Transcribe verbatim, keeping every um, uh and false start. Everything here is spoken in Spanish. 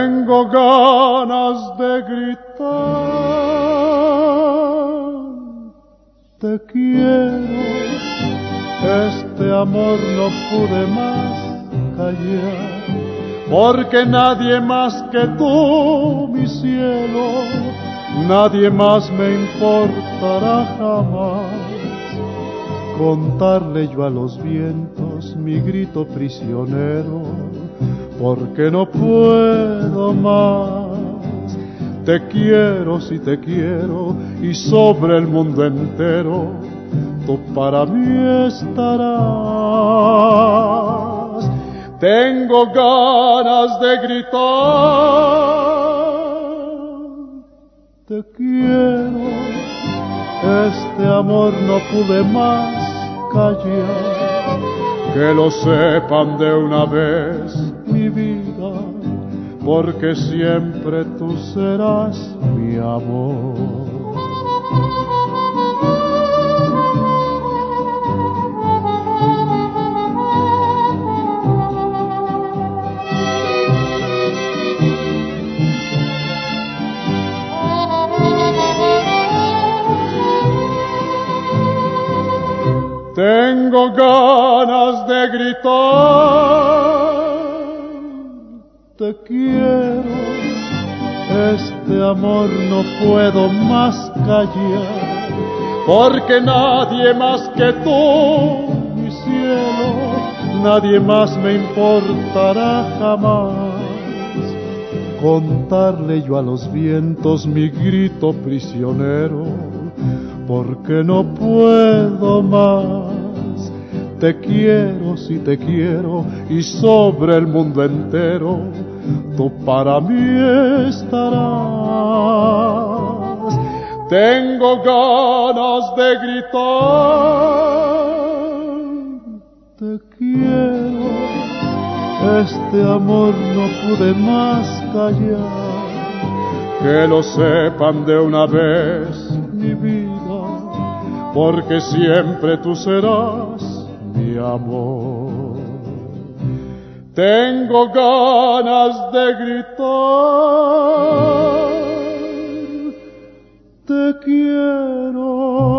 Tengo ganas de gritar, te quiero, este amor no pude más callar, porque nadie más que tú, mi cielo, nadie más me importará jamás. Contarle yo a los vientos mi grito prisionero, porque no puedo más. Te quiero, si te quiero, y sobre el mundo entero tú para mí estarás. Tengo ganas de gritar, te quiero, este amor no pude más callar. Que lo sepan de una vez, mi vida, porque siempre tú serás mi amor. Tengo ganas de gritar, te quiero, este amor no puedo más callar, porque nadie más que tú, mi cielo, nadie más me importará jamás. Contarle yo a los vientos mi grito prisionero, porque no puedo más. Te quiero, si te quiero, y sobre el mundo entero tú para mí estarás. Tengo ganas de gritar, te quiero, este amor no pude más callar. Que lo sepan de una vez, mi vida, porque siempre tú serás mi amor. Tengo ganas de gritar, te quiero.